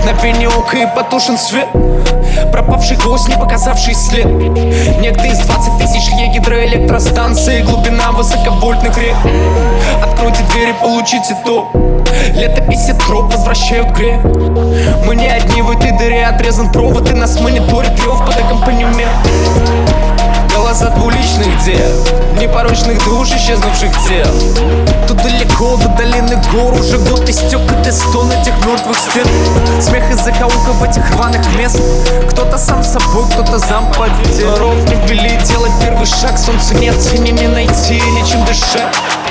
мгновение ока и потушен свет. Пропавший гость, не показавший след. Некто из 20 тысяч гидроэлектростанций, глубина высоковольтных рек. Откройте двери, получите то. Летописи троп возвращают грех. Мы не одни в этой дыре, отрезан провод, и нас мониторит рев под аккомпанемент. Голоса двуличных дев, непорочных душ, исчезнувших тел. Тут далеко до долины гор уже год истек, и ты стон этих мертвых стен. Смех из закоулков этих рваных мест. Кто-то сам собой, кто-то зампотел. Ров не вели делать первый шаг, солнца нет, и не найти, нечем дышать.